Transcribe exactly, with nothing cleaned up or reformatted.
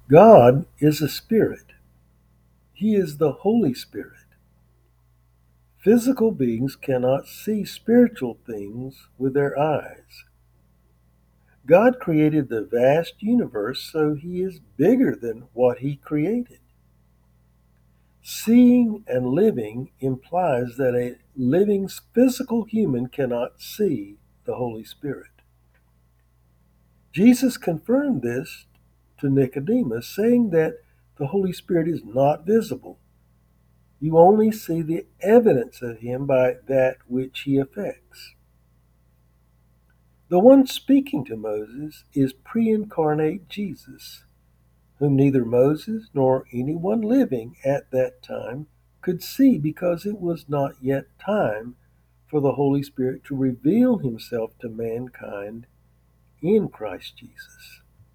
God is a spirit. He is the Holy Spirit. Physical beings cannot see spiritual things with their eyes. God created the vast universe, so he is bigger than what he created. Seeing and living implies that a living physical human cannot see the Holy Spirit. Jesus confirmed this to Nicodemus, saying that the Holy Spirit is not visible. You only see the evidence of him by that which he effects. The one speaking to Moses is pre incarnate Jesus, whom neither Moses nor anyone living at that time could see because it was not yet time for the Holy Spirit to reveal himself to mankind in Christ Jesus.